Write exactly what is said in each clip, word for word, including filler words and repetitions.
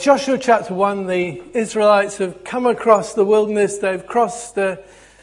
Joshua chapter one, the Israelites have come across the wilderness. They've crossed uh,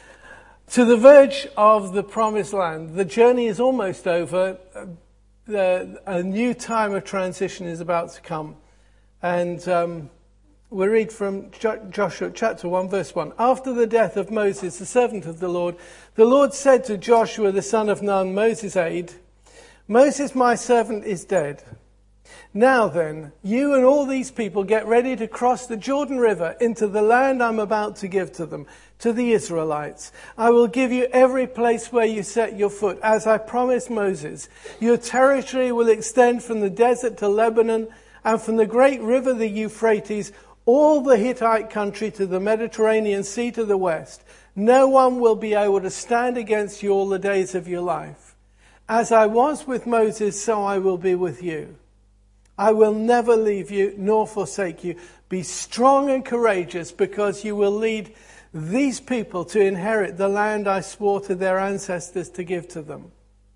to the verge of the promised land. The journey is almost over. Uh, the, a new time of transition is about to come. And um, we read from jo- Joshua chapter one, verse one. After the death of Moses, the servant of the Lord, the Lord said to Joshua, the son of Nun, Moses' aide, Moses, my servant, is dead. Now then, you and all these people get ready to cross the Jordan River into the land I'm about to give to them, to the Israelites. I will give you every place where you set your foot, as I promised Moses. Your territory will extend from the desert to Lebanon, and from the great river, the Euphrates, all the Hittite country to the Mediterranean Sea to the west. No one will be able to stand against you all the days of your life. As I was with Moses, so I will be with you. I will never leave you nor forsake you. Be strong and courageous, because you will lead these people to inherit the land I swore to their ancestors to give to them.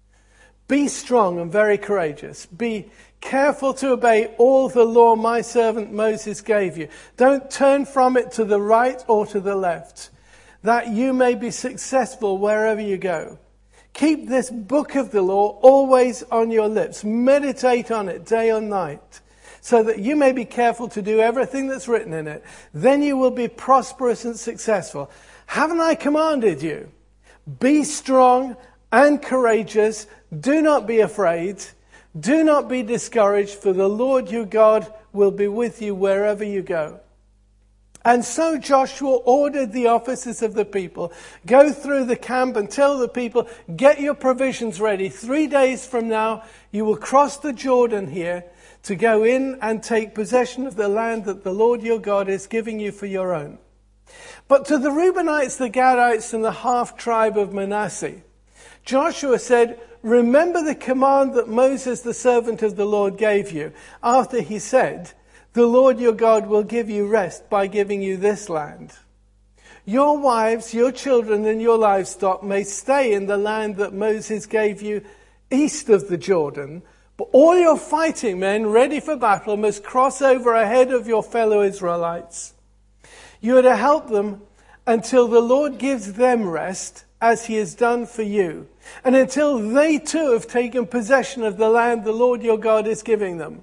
Be strong and very courageous. Be careful to obey all the law my servant Moses gave you. Don't turn from it to the right or to the left, that you may be successful wherever you go. Keep this book of the law always on your lips. Meditate on it day and night, so that you may be careful to do everything that's written in it. Then you will be prosperous and successful. Haven't I commanded you? Be strong and courageous. Do not be afraid. Do not be discouraged, for the Lord your God will be with you wherever you go. And so Joshua ordered the officers of the people, go through the camp and tell the people, get your provisions ready. Three days from now, you will cross the Jordan here to go in and take possession of the land that the Lord your God is giving you for your own. But to the Reubenites, the Gadites, and the half-tribe of Manasseh, Joshua said, remember the command that Moses, the servant of the Lord, gave you after he said, the Lord your God will give you rest by giving you this land. Your wives, your children, and your livestock may stay in the land that Moses gave you east of the Jordan, but all your fighting men ready for battle must cross over ahead of your fellow Israelites. You are to help them until the Lord gives them rest, as he has done for you, and until they too have taken possession of the land the Lord your God is giving them.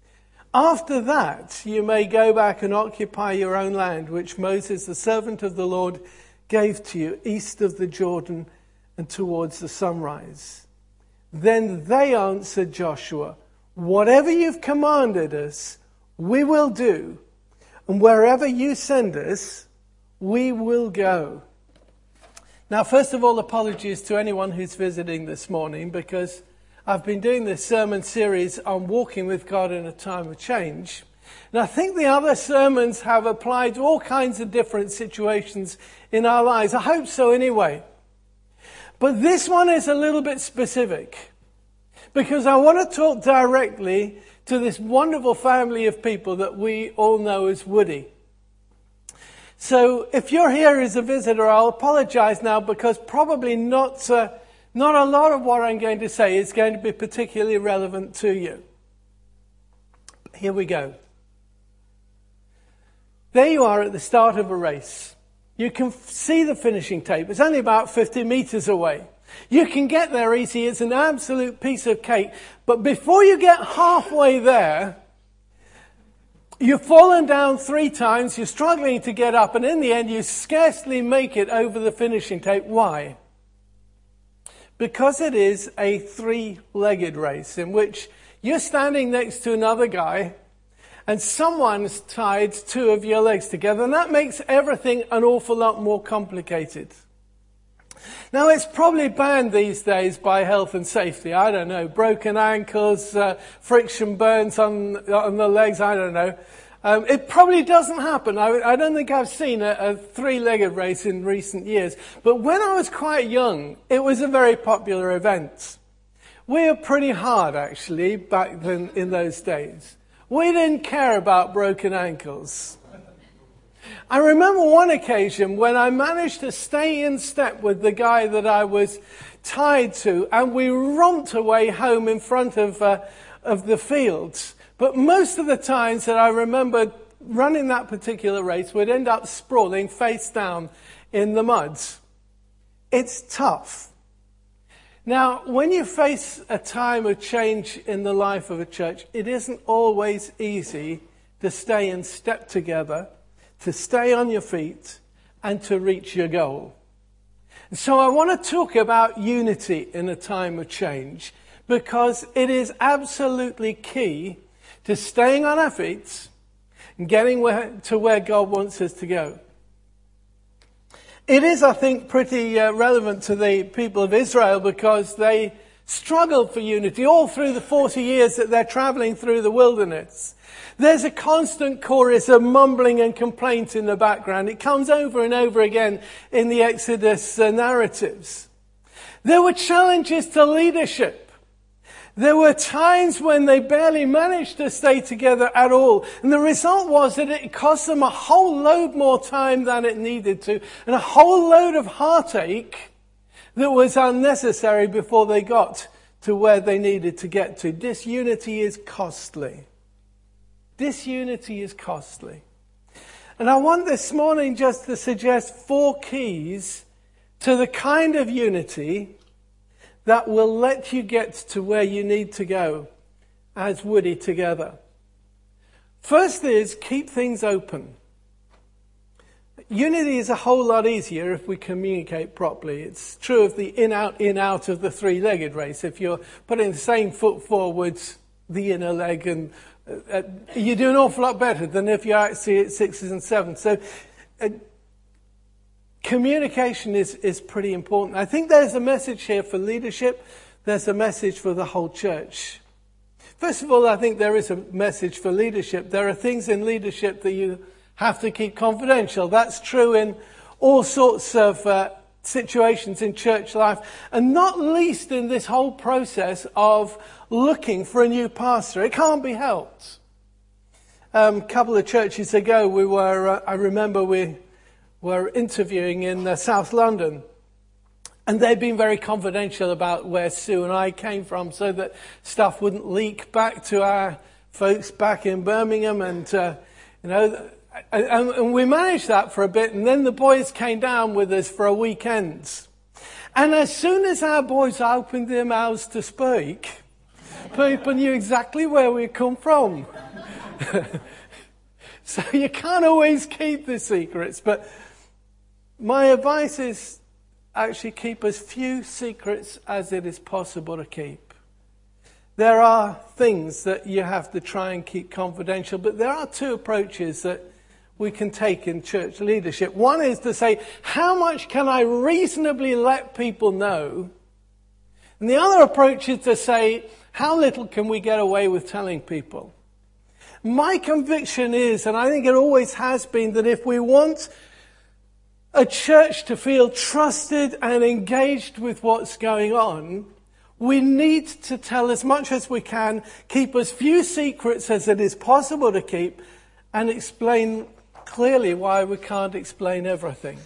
After that, you may go back and occupy your own land, which Moses, the servant of the Lord, gave to you east of the Jordan and towards the sunrise. Then they answered Joshua, whatever you've commanded us, we will do, and wherever you send us, we will go. Now, first of all, apologies to anyone who's visiting this morning, because I've been doing this sermon series on walking with God in a time of change. And I think the other sermons have applied to all kinds of different situations in our lives. I hope so anyway. But this one is a little bit specific, because I want to talk directly to this wonderful family of people that we all know as Woody. So if you're here as a visitor, I'll apologize now, because probably not... Uh, Not a lot of what I'm going to say is going to be particularly relevant to you. Here we go. There you are at the start of a race. You can see the finishing tape. It's only about fifty meters away. You can get there easy. It's an absolute piece of cake. But before you get halfway there, you've fallen down three times. You're struggling to get up. And in the end, you scarcely make it over the finishing tape. Why? Because it is a three-legged race in which you're standing next to another guy and someone's tied two of your legs together, and that makes everything an awful lot more complicated. Now, it's probably banned these days by health and safety. I don't know, broken ankles, uh, friction burns on, on the legs, I don't know. Um, it probably doesn't happen. I, I don't think I've seen a, a three-legged race in recent years. But when I was quite young, it was a very popular event. We were pretty hard, actually, back then in those days. We didn't care about broken ankles. I remember one occasion when I managed to stay in step with the guy that I was tied to, and we romped away home in front of, uh, of the fields. But most of the times that I remember running that particular race would end up sprawling face down in the muds. It's tough. Now, when you face a time of change in the life of a church, it isn't always easy to stay in step together, to stay on your feet, and to reach your goal. So I want to talk about unity in a time of change, because it is absolutely key to staying on our feet and getting where, to where God wants us to go. It is, I think, pretty uh, relevant to the people of Israel, because they struggled for unity all through the forty years that they're traveling through the wilderness. There's a constant chorus of mumbling and complaint in the background. It comes over and over again in the Exodus uh, narratives. There were challenges to leadership. There were times when they barely managed to stay together at all. And the result was that it cost them a whole load more time than it needed to, and a whole load of heartache that was unnecessary before they got to where they needed to get to. Disunity is costly. Disunity is costly. And I want this morning just to suggest four keys to the kind of unity that will let you get to where you need to go as Woody together. First is, keep things open. Unity is a whole lot easier if we communicate properly. It's true of the in-out, in-out of the three-legged race. If you're putting the same foot forwards, the inner leg, and uh, you do an awful lot better than if you're actually at sixes and sevens. So uh, communication is, is pretty important. I think there's a message here for leadership. There's a message for the whole church. First of all, I think there is a message for leadership. There are things in leadership that you have to keep confidential. That's true in all sorts of uh, situations in church life, and not least in this whole process of looking for a new pastor. It can't be helped. Um, a couple of churches ago, we were, uh, I remember we were interviewing in uh, South London, and they'd been very confidential about where Sue and I came from, so that stuff wouldn't leak back to our folks back in Birmingham. And uh, you know, and, and we managed that for a bit, and then the boys came down with us for a weekend. And as soon as our boys opened their mouths to speak, people knew exactly where we come from. So you can't always keep the secrets, but my advice is actually keep as few secrets as it is possible to keep. There are things that you have to try and keep confidential, but there are two approaches that we can take in church leadership. One is to say, how much can I reasonably let people know? And the other approach is to say, how little can we get away with telling people? My conviction is, and I think it always has been, that if we want a church to feel trusted and engaged with what's going on, we need to tell as much as we can, keep as few secrets as it is possible to keep, and explain clearly why we can't explain everything.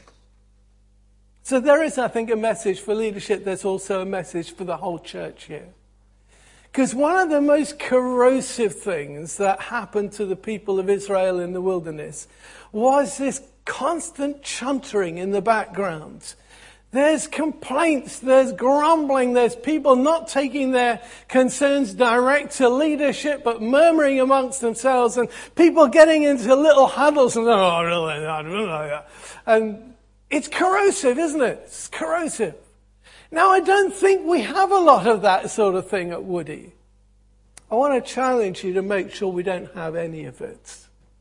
So there is, I think, a message for leadership. There's also a message for the whole church here. Because one of the most corrosive things that happened to the people of Israel in the wilderness was this constant chuntering in the background. There's complaints, there's grumbling, there's people not taking their concerns direct to leadership, but murmuring amongst themselves, and people getting into little huddles and, oh, really, I don't like that. And it's corrosive, isn't it? It's corrosive. Now, I don't think we have a lot of that sort of thing at Woody. I want to challenge you to make sure we don't have any of it.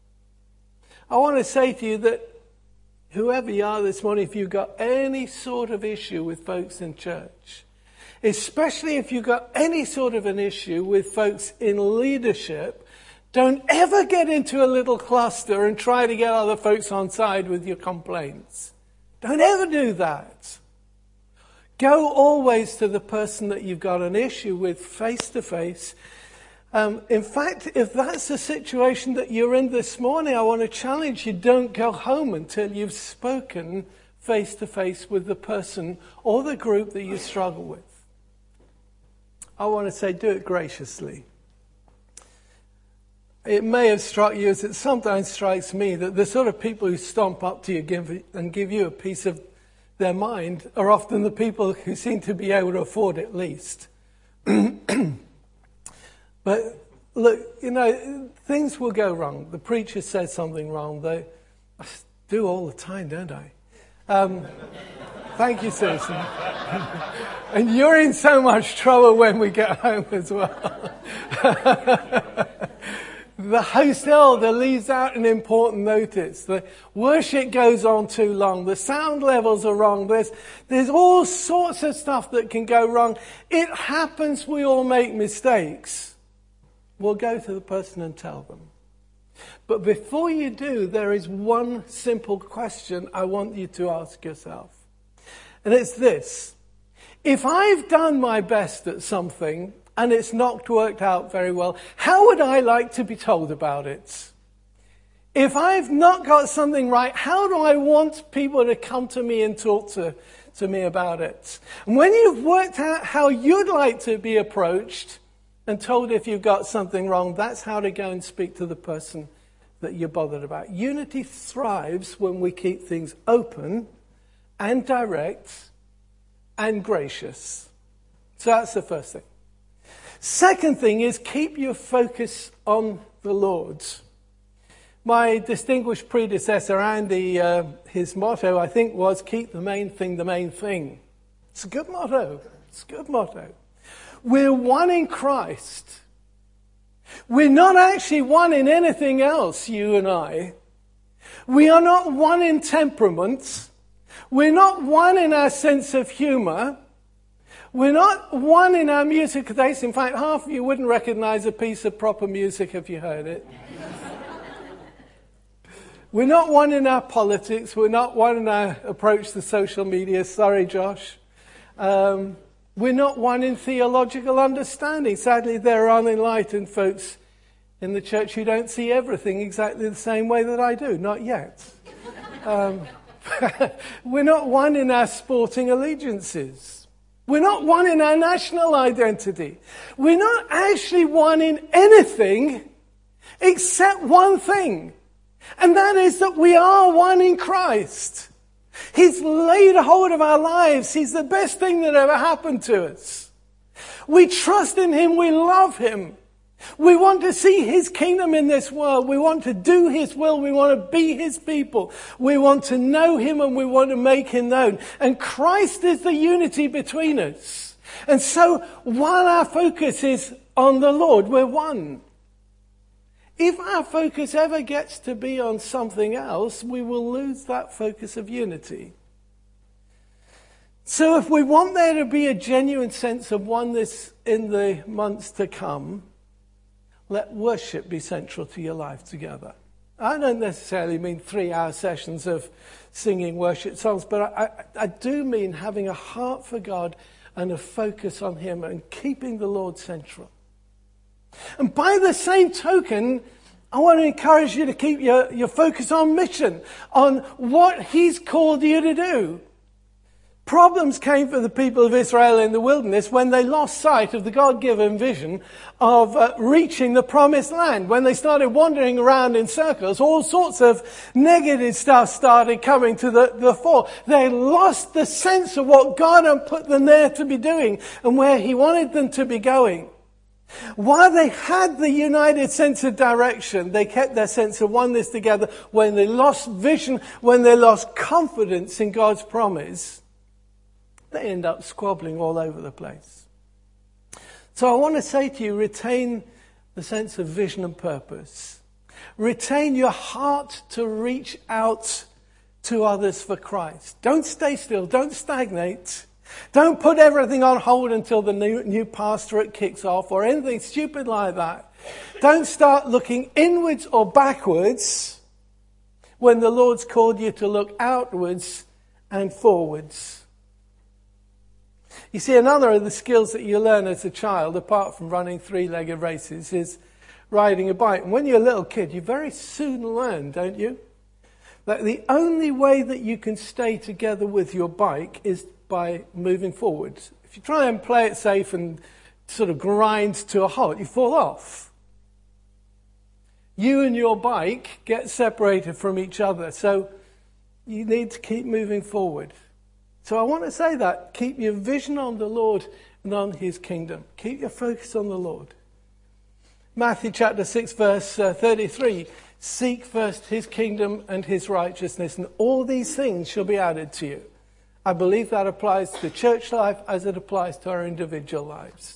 I want to say to you that whoever you are this morning, if you've got any sort of issue with folks in church, especially if you've got any sort of an issue with folks in leadership, don't ever get into a little cluster and try to get other folks on side with your complaints. Don't ever do that. Go always to the person that you've got an issue with face to face. Um, in fact, if that's the situation that you're in this morning, I want to challenge you, don't go home until you've spoken face to face with the person or the group that you struggle with. I want to say, do it graciously. it may have struck you, as it sometimes strikes me, that the sort of people who stomp up to you give, and give you a piece of their mind are often the people who seem to be able to afford it least. But look, you know, things will go wrong. The preacher says something wrong. They, I do all the time, don't I? Um, thank you, Susan. And you're in so much trouble when we get home as well. The host elder leaves out an important notice. The worship goes on too long. The sound levels are wrong. There's, there's all sorts of stuff that can go wrong. It happens. We all make mistakes. We'll go to the person and tell them. But before you do, there is one simple question I want you to ask yourself. And it's this. If I've done my best at something and it's not worked out very well, how would I like to be told about it? If I've not got something right, how do I want people to come to me and talk to, to me about it? And when you've worked out how you'd like to be approached and told if you've got something wrong, that's how to go and speak to the person that you're bothered about. Unity thrives when we keep things open and direct and gracious. So that's the first thing. Second thing is keep your focus on the Lord. My distinguished predecessor, Andy, uh, his motto, I think, was keep the main thing the main thing. It's a good motto. It's a good motto. We're one in Christ. We're not actually one in anything else, you and I. We are not one in temperament. We're not one in our sense of humour. We're not one in our musical taste. In fact, half of you wouldn't recognise a piece of proper music if you heard it. We're not one in our politics. We're not one in our approach to social media. Sorry, Josh. Um, we're not one in theological understanding. Sadly, there are unenlightened folks in the church who don't see everything exactly the same way that I do. Not yet. Um, we're not one in our sporting allegiances. We're not one in our national identity. We're not actually one in anything except one thing. And that is that we are one in Christ. He's laid hold of our lives. He's the best thing that ever happened to us. We trust in Him. We love Him. We want to see His kingdom in this world. We want to do His will. We want to be His people. We want to know Him and we want to make Him known. And Christ is the unity between us. And so while our focus is on the Lord, we're one. If our focus ever gets to be on something else, we will lose that focus of unity. So if we want there to be a genuine sense of oneness in the months to come, let worship be central to your life together. I don't necessarily mean three-hour sessions of singing worship songs, but I, I, I do mean having a heart for God and a focus on Him and keeping the Lord central. And by the same token, I want to encourage you to keep your, your focus on mission, on what He's called you to do. Problems came for the people of Israel in the wilderness when they lost sight of the God-given vision of uh, reaching the promised land. When they started wandering around in circles, all sorts of negative stuff started coming to the, the fore. They lost the sense of what God had put them there to be doing and where He wanted them to be going. While they had the united sense of direction, they kept their sense of oneness together. When they lost vision, when they lost confidence in God's promise, they end up squabbling all over the place. So I want to say to you, retain the sense of vision and purpose. Retain your heart to reach out to others for Christ. Don't stay still. Don't stagnate. Don't put everything on hold until the new, new pastorate kicks off or anything stupid like that. Don't start looking inwards or backwards when the Lord's called you to look outwards and forwards. You see, another of the skills that you learn as a child, apart from running three-legged races, is riding a bike. And when you're a little kid, you very soon learn, don't you, that the only way that you can stay together with your bike is by moving forwards. If you try and play it safe and sort of grind to a halt, you fall off. You and your bike get separated from each other. So you need to keep moving forward. So I want to say that. Keep your vision on the Lord and on his kingdom. Keep your focus on the Lord. Matthew chapter six verse uh, thirty-three. Seek first his kingdom and his righteousness, and all these things shall be added to you. I believe that applies to church life as it applies to our individual lives.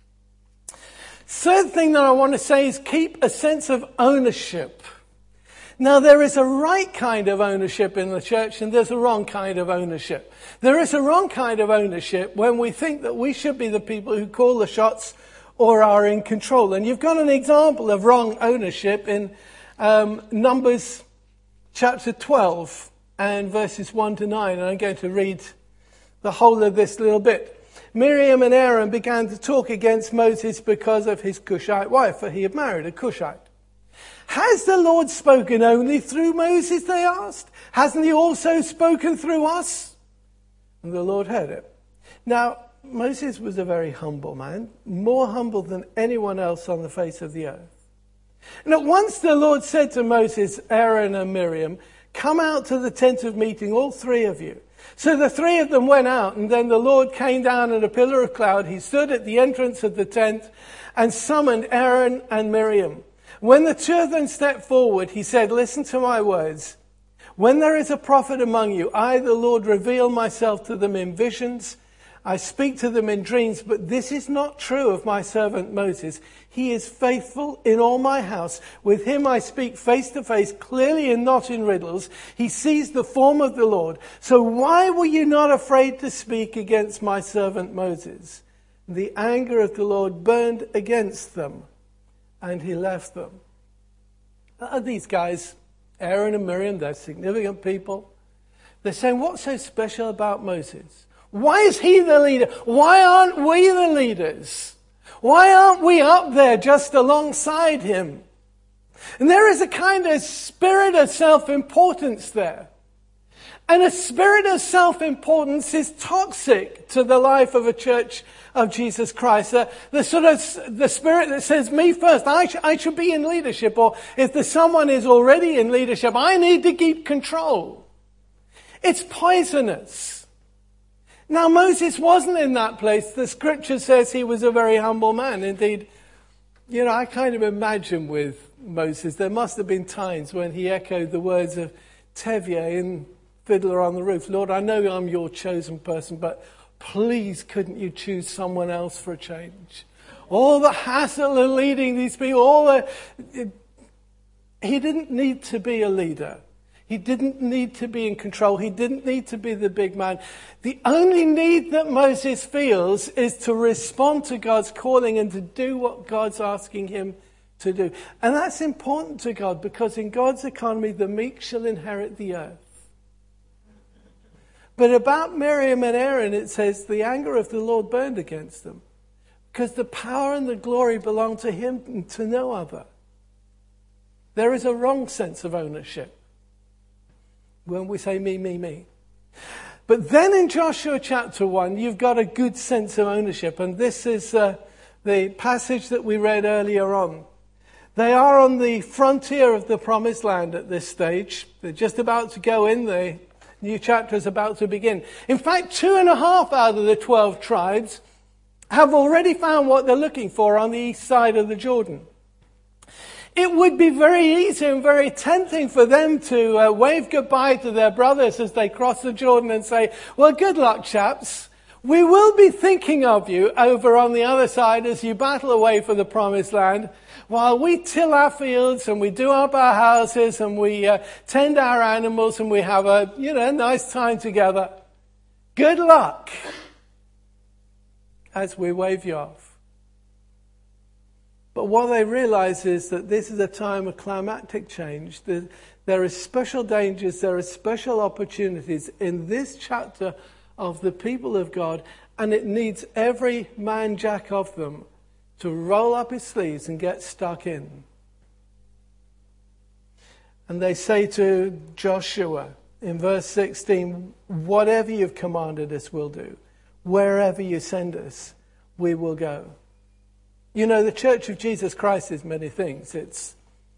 Third thing that I want to say is keep a sense of ownership. Now, there is a right kind of ownership in the church, and there's a wrong kind of ownership. There is a wrong kind of ownership when we think that we should be the people who call the shots or are in control. And you've got an example of wrong ownership in um, Numbers chapter twelve and verses one to nine. And I'm going to read the whole of this little bit. Miriam and Aaron began to talk against Moses because of his Cushite wife, for he had married a Cushite. Has the Lord spoken only through Moses, they asked? Hasn't he also spoken through us? And the Lord heard it. Now, Moses was a very humble man, more humble than anyone else on the face of the earth. And at once the Lord said to Moses, Aaron and Miriam, come out to the tent of meeting, all three of you. So the three of them went out, and then the Lord came down in a pillar of cloud. He stood at the entrance of the tent and summoned Aaron and Miriam. When the two of them stepped forward, he said, listen to my words. When there is a prophet among you, I, the Lord, reveal myself to them in visions. I speak to them in dreams, but this is not true of my servant Moses. He is faithful in all my house. With him I speak face to face, clearly and not in riddles. He sees the form of the Lord. So why were you not afraid to speak against my servant Moses? The anger of the Lord burned against them, and he left them. Are these guys, Aaron and Miriam, they're significant people. They're saying, what's so special about Moses? Why is he the leader? Why aren't we the leaders? Why aren't we up there just alongside him? And there is a kind of spirit of self-importance there. And a spirit of self-importance is toxic to the life of a church of Jesus Christ. Uh, the sort of the spirit that says, me first, I, sh- I should be in leadership. Or if there's someone is already in leadership, I need to keep control. It's poisonous. Now, Moses wasn't in that place. The scripture says he was a very humble man. Indeed, you know, I kind of imagine with Moses, there must have been times when he echoed the words of Tevye in Fiddler on the Roof. Lord, I know I'm your chosen person, but please couldn't you choose someone else for a change? All the hassle of leading these people, all the... It, he didn't need to be a leader. He didn't need to be in control. He didn't need to be the big man. The only need that Moses feels is to respond to God's calling and to do what God's asking him to do. And that's important to God, because in God's economy, the meek shall inherit the earth. But about Miriam and Aaron, it says the anger of the Lord burned against them, because the power and the glory belong to him and to no other. There is a wrong sense of ownership when we say me, me, me. But then in Joshua chapter one, you've got a good sense of ownership. And this is uh, the passage that we read earlier on. They are on the frontier of the promised land at this stage. They're just about to go in. The new chapter is about to begin. In fact, two and a half out of the twelve tribes have already found what they're looking for on the east side of the Jordan. It would be very easy and very tempting for them to uh, wave goodbye to their brothers as they cross the Jordan and say, well, good luck, chaps. We will be thinking of you over on the other side as you battle away for the promised land, while we till our fields and we do up our houses and we uh, tend our animals and we have a, you know, nice time together. Good luck as we wave you off. But what they realize is that this is a time of climactic change. There are special dangers, there are special opportunities in this chapter of the people of God, and it needs every man jack of them to roll up his sleeves and get stuck in. And they say to Joshua in verse sixteen, whatever you've commanded us, we'll do. Wherever you send us, we will go. You know, the Church of Jesus Christ is many things. It's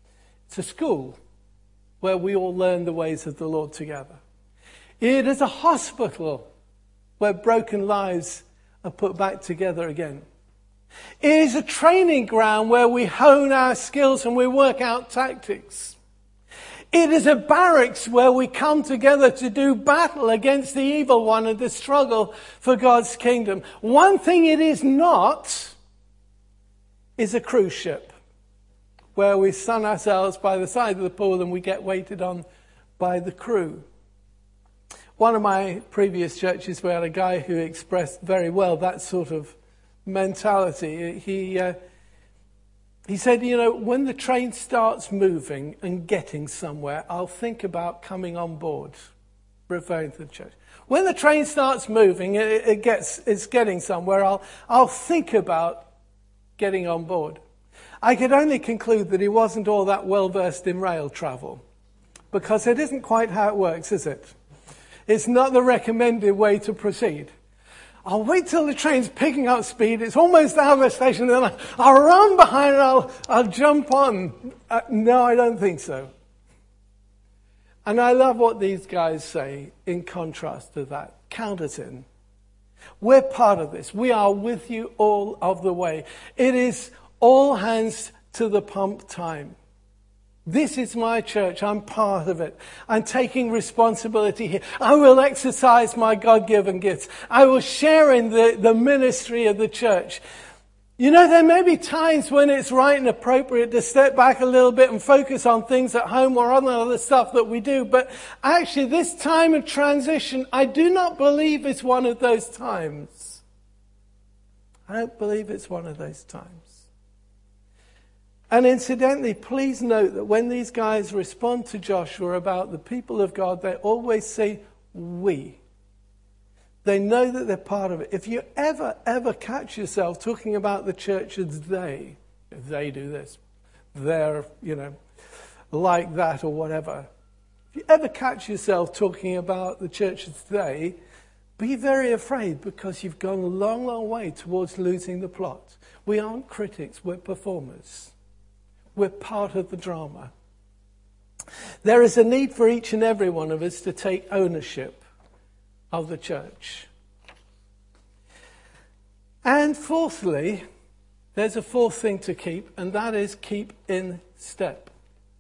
It's a school where we all learn the ways of the Lord together. It is a hospital where broken lives are put back together again. It is a training ground where we hone our skills and we work out tactics. It is a barracks where we come together to do battle against the evil one and to struggle for God's kingdom. One thing it is not is a cruise ship where we sun ourselves by the side of the pool and we get waited on by the crew. One of my previous churches, we had a guy who expressed very well that sort of mentality. He uh, he said, you know, when the train starts moving and getting somewhere, I'll think about coming on board, referring to the church. When the train starts moving, it, it gets it's getting somewhere, I'll I'll think about getting on board. I could only conclude that he wasn't all that well versed in rail travel, because it isn't quite how it works, is it? It's not the recommended way to proceed. I'll wait till the train's picking up speed. It's almost out of the station. Then I'll, I'll run behind and I'll, I'll jump on. Uh, no, I don't think so. And I love what these guys say in contrast to that. Count us in. We're part of this. We are with you all of the way. It is all hands to the pump time. This is my church. I'm part of it. I'm taking responsibility here. I will exercise my God-given gifts. I will share in the, the ministry of the church. You know, there may be times when it's right and appropriate to step back a little bit and focus on things at home or on the other stuff that we do. But actually, this time of transition, I do not believe it's one of those times. I don't believe it's one of those times. And incidentally, please note that when these guys respond to Joshua about the people of God, they always say, we. They know that they're part of it. If you ever, ever catch yourself talking about the church as they, they do this, they're, you know, like that or whatever. If you ever catch yourself talking about the church as they, be very afraid, because you've gone a long, long way towards losing the plot. We aren't critics, we're performers. We're part of the drama. There is a need for each and every one of us to take ownership of the church. And fourthly, there's a fourth thing to keep, and that is keep in step.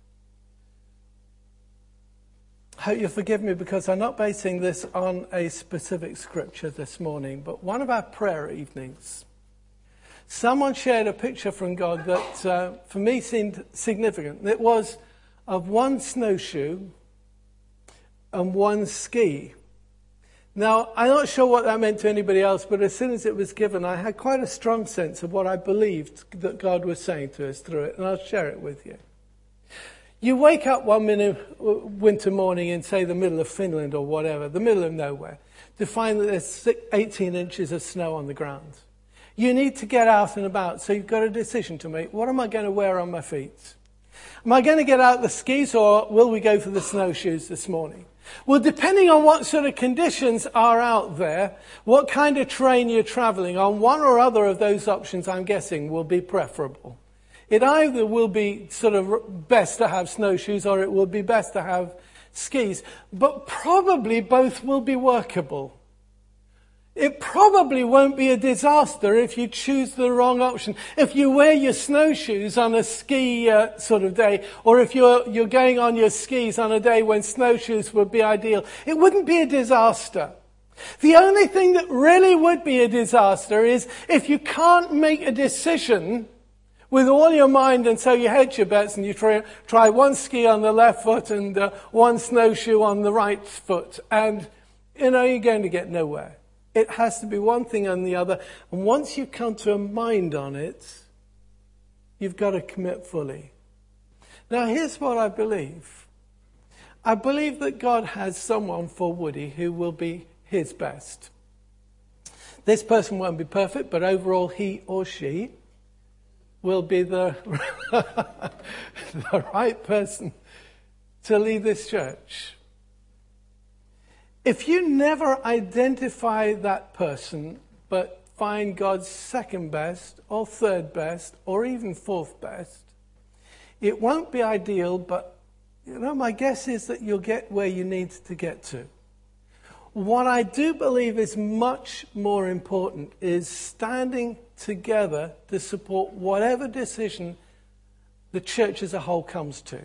I hope you'll forgive me, because I'm not basing this on a specific scripture this morning, but one of our prayer evenings, someone shared a picture from God that, uh, for me, seemed significant. It was of one snowshoe and one ski. Now, I'm not sure what that meant to anybody else, but as soon as it was given, I had quite a strong sense of what I believed that God was saying to us through it, and I'll share it with you. You wake up one minute, winter morning in, say, the middle of Finland or whatever, the middle of nowhere, to find that there's eighteen inches of snow on the ground. You need to get out and about, so you've got a decision to make. What am I going to wear on my feet? Am I going to get out the skis, or will we go for the snowshoes this morning? Well, depending on what sort of conditions are out there, what kind of terrain you're traveling on, one or other of those options, I'm guessing, will be preferable. It either will be sort of best to have snowshoes, or it will be best to have skis. But probably both will be workable. It probably won't be a disaster if you choose the wrong option. If you wear your snowshoes on a ski uh, sort of day, or if you're, you're going on your skis on a day when snowshoes would be ideal, it wouldn't be a disaster. The only thing that really would be a disaster is if you can't make a decision with all your mind, and so you hedge your bets and you try, try one ski on the left foot and uh, one snowshoe on the right foot. And, you know, you're going to get nowhere. It has to be one thing and the other. And once you come to a mind on it, you've got to commit fully. Now, here's what I believe. I believe that God has someone for Woody who will be his best. This person won't be perfect, but overall he or she will be the, the right person to lead this church. If you never identify that person, but find God's second best, or third best, or even fourth best, It won't be ideal, but you know, my guess is that you'll get where you need to get to. What I do believe is much more important is standing together to support whatever decision the church as a whole comes to.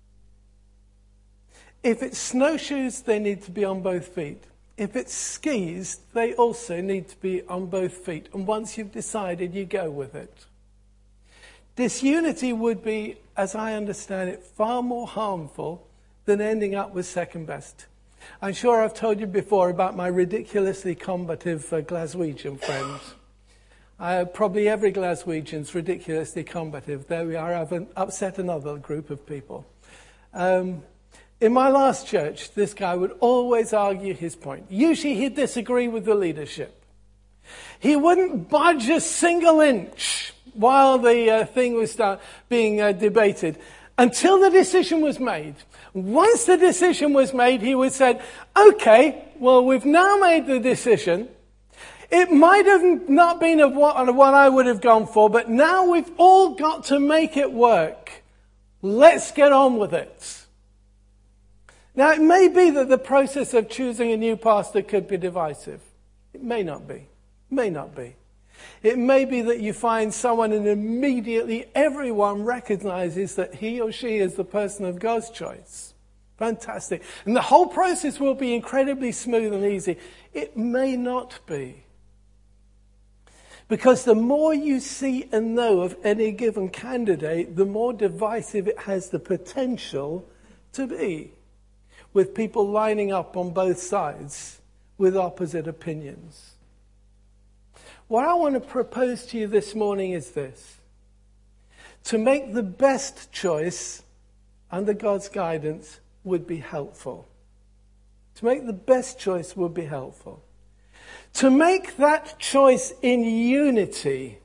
If it's snowshoes, they need to be on both feet. If it's skis, they also need to be on both feet. And once you've decided, you go with it. Disunity would be, as I understand it, far more harmful than ending up with second best. I'm sure I've told you before about my ridiculously combative uh, Glaswegian friends. Uh, probably every Glaswegian's ridiculously combative. There we are, I've upset another group of people. Um, in my last church, this guy would always argue his point. Usually he'd disagree with the leadership. He wouldn't budge a single inch while the uh, thing was start being uh, debated until the decision was made. Once the decision was made, he would say, okay, well, we've now made the decision. It might have not been of what, of what I would have gone for, but now we've all got to make it work. Let's get on with it. Now, it may be that the process of choosing a new pastor could be divisive. It may not be. It may not be. It may be that you find someone and immediately everyone recognizes that he or she is the person of God's choice. Fantastic. And the whole process will be incredibly smooth and easy. It may not be. Because the more you see and know of any given candidate, the more divisive it has the potential to be, with people lining up on both sides with opposite opinions. What I want to propose to you this morning is this. To make the best choice under God's guidance would be helpful. To make the best choice would be helpful. To make that choice in unity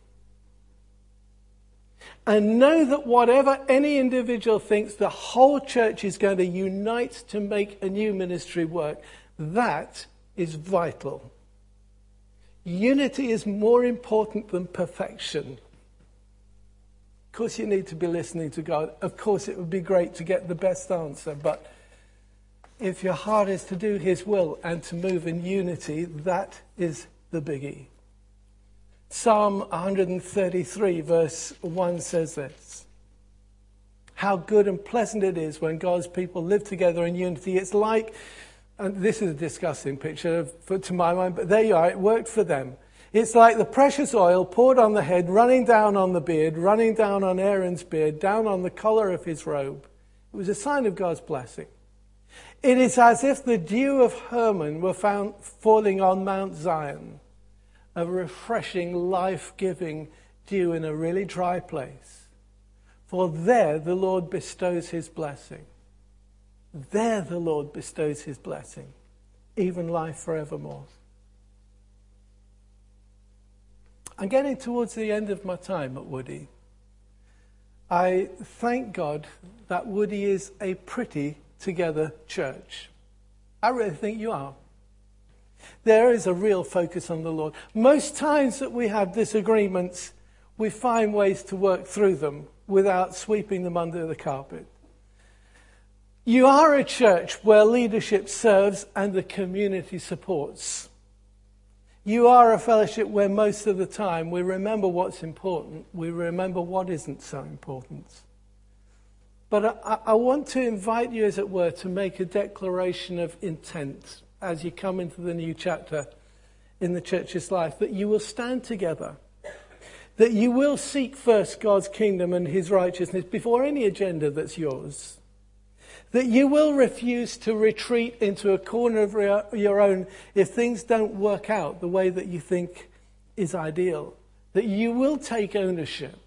and know that whatever any individual thinks, the whole church is going to unite to make a new ministry work. That is vital. Unity is more important than perfection. Of course, you need to be listening to God. Of course, it would be great to get the best answer. But if your heart is to do His will and to move in unity, that is the biggie. Psalm one thirty-three, verse one says this. How good and pleasant it is when God's people live together in unity. It's like... And this is a disgusting picture for, to my mind, but there you are, it worked for them. It's like the precious oil poured on the head, running down on the beard, running down on Aaron's beard, down on the collar of his robe. It was a sign of God's blessing. It is as if the dew of Hermon were found falling on Mount Zion, a refreshing, life-giving dew in a really dry place. For there the Lord bestows His blessing. There the Lord bestows His blessing, even life forevermore. I'm getting towards the end of my time at Woody. I thank God that Woody is a pretty together church. I really think you are. There is a real focus on the Lord. Most times that we have disagreements, we find ways to work through them without sweeping them under the carpet. You are a church where leadership serves and the community supports. You are a fellowship where most of the time we remember what's important, we remember what isn't so important. But I, I want to invite you, as it were, to make a declaration of intent as you come into the new chapter in the church's life, that you will stand together, that you will seek first God's kingdom and His righteousness before any agenda that's yours. That you will refuse to retreat into a corner of your own if things don't work out the way that you think is ideal. That you will take ownership.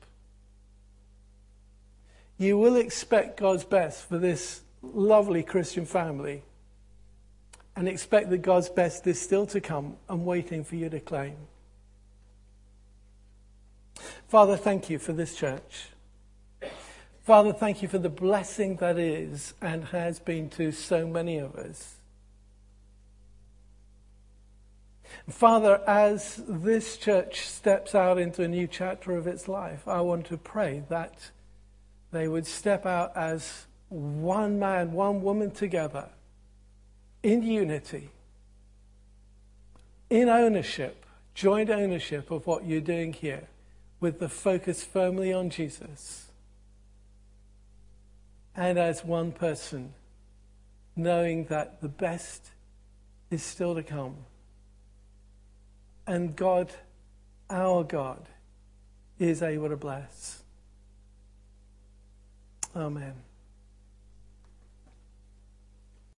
You will expect God's best for this lovely Christian family. And expect that God's best is still to come and waiting for you to claim. Father, thank you for this church. Father, thank you for the blessing that is and has been to so many of us. Father, as this church steps out into a new chapter of its life, I want to pray that they would step out as one man, one woman together, in unity, in ownership, joint ownership of what you're doing here, with the focus firmly on Jesus. And as one person, knowing that the best is still to come. And God, our God, is able to bless. Amen.